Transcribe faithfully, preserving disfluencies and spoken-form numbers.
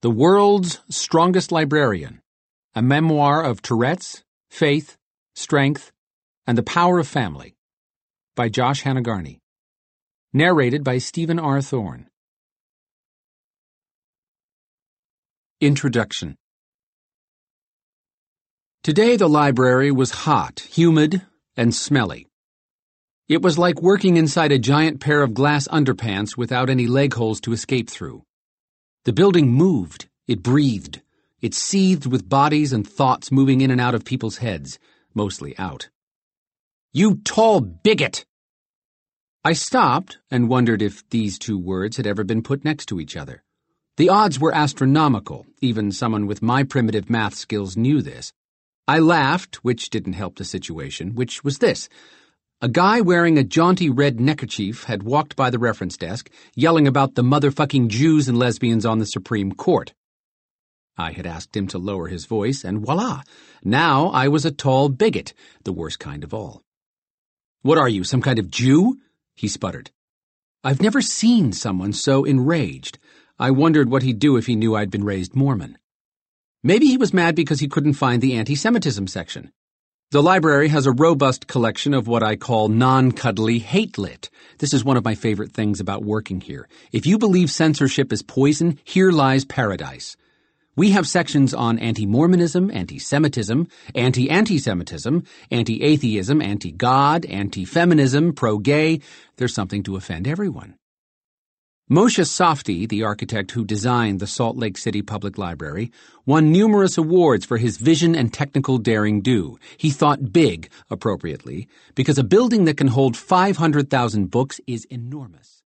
The World's Strongest Librarian, a memoir of Tourette's, faith, strength, and the power of family, by Josh Hanagarny. Narrated by Stephen R. Thorne. Introduction. Today the library was hot, humid, and smelly. It was like working inside a giant pair of glass underpants without any leg holes to escape through. The building moved, it breathed, it seethed with bodies and thoughts moving in and out of people's heads, mostly out. "You tall bigot!" I stopped and wondered if these two words had ever been put next to each other. The odds were astronomical. Even someone with my primitive math skills knew this. I laughed, which didn't help the situation, which was this. A guy wearing a jaunty red neckerchief had walked by the reference desk, yelling about the motherfucking Jews and lesbians on the Supreme Court. I had asked him to lower his voice, and voila! Now I was a tall bigot, the worst kind of all. "What are you, some kind of Jew?" he sputtered. I've never seen someone so enraged. I wondered what he'd do if he knew I'd been raised Mormon. Maybe he was mad because he couldn't find the anti-Semitism section. The library has a robust collection of what I call non-cuddly hate lit. This is one of my favorite things about working here. If you believe censorship is poison, here lies paradise. We have sections on anti-Mormonism, anti-Semitism, anti-anti-Semitism, anti-atheism, anti-God, anti-feminism, pro-gay. There's something to offend everyone. Moshe Safdie, the architect who designed the Salt Lake City Public Library, won numerous awards for his vision and technical daring-do. He thought big, appropriately, because a building that can hold five hundred thousand books is enormous.